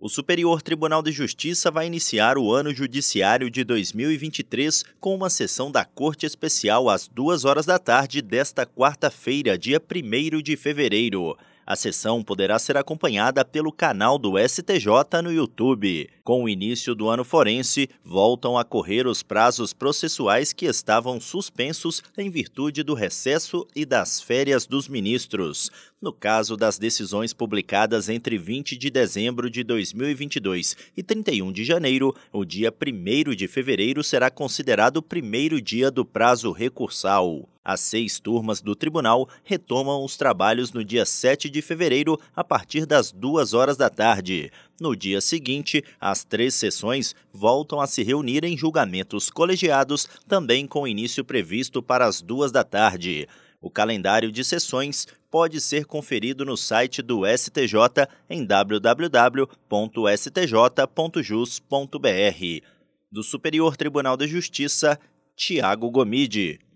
O Superior Tribunal de Justiça vai iniciar o ano judiciário de 2023 com uma sessão da Corte Especial às 2 horas da tarde desta quarta-feira, dia 1º de fevereiro. A sessão poderá ser acompanhada pelo canal do STJ no YouTube. Com o início do ano forense, voltam a correr os prazos processuais que estavam suspensos em virtude do recesso e das férias dos ministros. No caso das decisões publicadas entre 20 de dezembro de 2022 e 31 de janeiro, o dia 1º de fevereiro será considerado o primeiro dia do prazo recursal. As 6 turmas do tribunal retomam os trabalhos no dia 7 de fevereiro, a partir das 2 horas da tarde. No dia seguinte, as 3 sessões voltam a se reunir em julgamentos colegiados, também com início previsto para as 2 da tarde. O calendário de sessões pode ser conferido no site do STJ em www.stj.jus.br. Do Superior Tribunal de Justiça, Tiago Gomide.